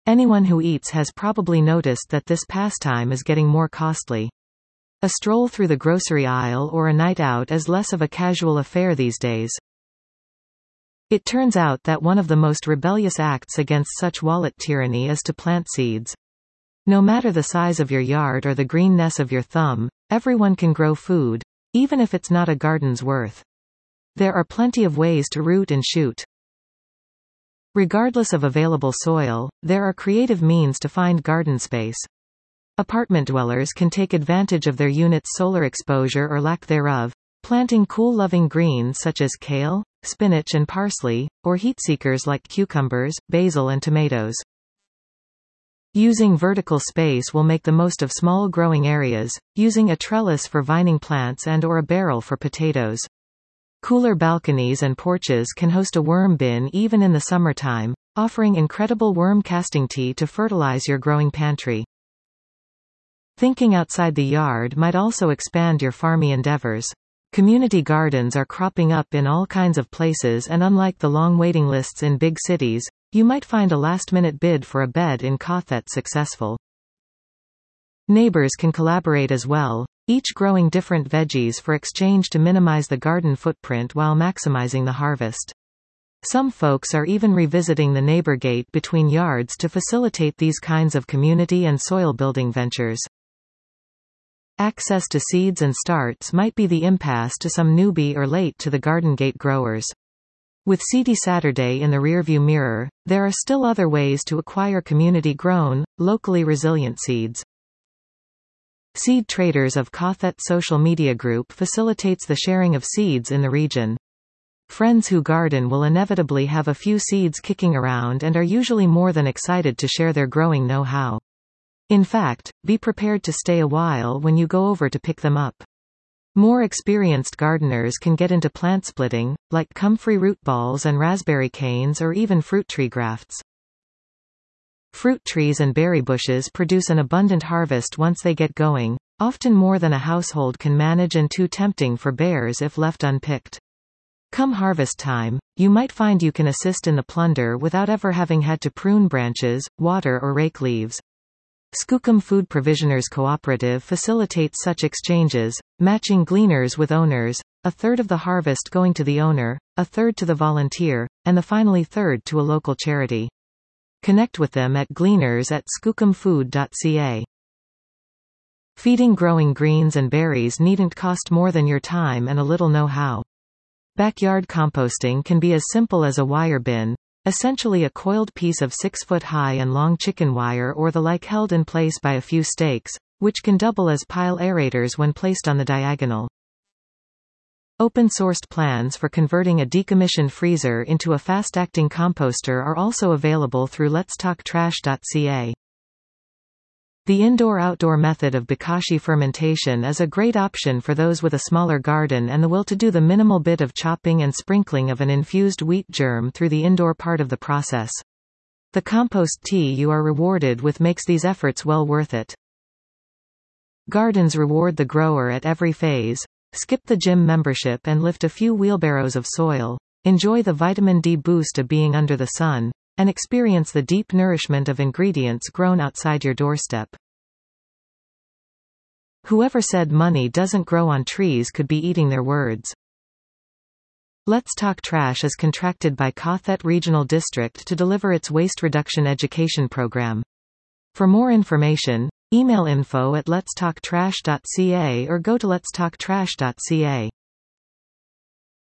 Anyone who eats has probably noticed that this pastime is getting more costly. A stroll through the grocery aisle or a night out is less of a casual affair these days. It turns out that one of the most rebellious acts against such wallet tyranny is to plant seeds. No matter the size of your yard or the greenness of your thumb, everyone can grow food, even if it's not a garden's worth. There are plenty of ways to root and shoot. Regardless of available soil, there are creative means to find garden space. Apartment dwellers can take advantage of their unit's solar exposure or lack thereof, planting cool-loving greens such as kale, spinach and parsley, or heat-seekers like cucumbers, basil and tomatoes. Using vertical space will make the most of small growing areas, using a trellis for vining plants and or a barrel for potatoes. Cooler balconies and porches can host a worm bin even in the summertime, offering incredible worm casting tea to fertilize your growing pantry. Thinking outside the yard might also expand your farmy endeavors. Community gardens are cropping up in all kinds of places, and unlike the long waiting lists in big cities, you might find a last-minute bid for a bed in Cawthett successful. Neighbors can collaborate as well, each growing different veggies for exchange to minimize the garden footprint while maximizing the harvest. Some folks are even revisiting the neighbor gate between yards to facilitate these kinds of community and soil building ventures. Access to seeds and starts might be the impasse to some newbie or late to the garden gate growers. With Seedy Saturday in the rearview mirror, there are still other ways to acquire community-grown, locally resilient seeds. Seed Traders of Cawthett social media group facilitates the sharing of seeds in the region. Friends who garden will inevitably have a few seeds kicking around and are usually more than excited to share their growing know-how. In fact, be prepared to stay a while when you go over to pick them up. More experienced gardeners can get into plant splitting, like comfrey root balls and raspberry canes or even fruit tree grafts. Fruit trees and berry bushes produce an abundant harvest once they get going, often more than a household can manage and too tempting for bears if left unpicked. Come harvest time, you might find you can assist in the plunder without ever having had to prune branches, water or rake leaves. Skookum Food Provisioners Cooperative facilitates such exchanges, matching gleaners with owners, a third of the harvest going to the owner, a third to the volunteer, and the finally third to a local charity. Connect with them at gleaners@skookumfood.ca. Feeding growing greens and berries needn't cost more than your time and a little know-how. Backyard composting can be as simple as a wire bin, essentially a coiled piece of 6-foot high and long chicken wire or the like held in place by a few stakes, which can double as pile aerators when placed on the diagonal. Open-sourced plans for converting a decommissioned freezer into a fast-acting composter are also available through letstalktrash.ca. The indoor-outdoor method of bokashi fermentation is a great option for those with a smaller garden and the will to do the minimal bit of chopping and sprinkling of an infused wheat germ through the indoor part of the process. The compost tea you are rewarded with makes these efforts well worth it. Gardens reward the grower at every phase. Skip the gym membership and lift a few wheelbarrows of soil, enjoy the vitamin D boost of being under the sun, and experience the deep nourishment of ingredients grown outside your doorstep. Whoever said money doesn't grow on trees could be eating their words. Let's Talk Trash is contracted by Cawthett Regional District to deliver its waste reduction education program. For more information, email info@letstalktrash.ca or go to letstalktrash.ca.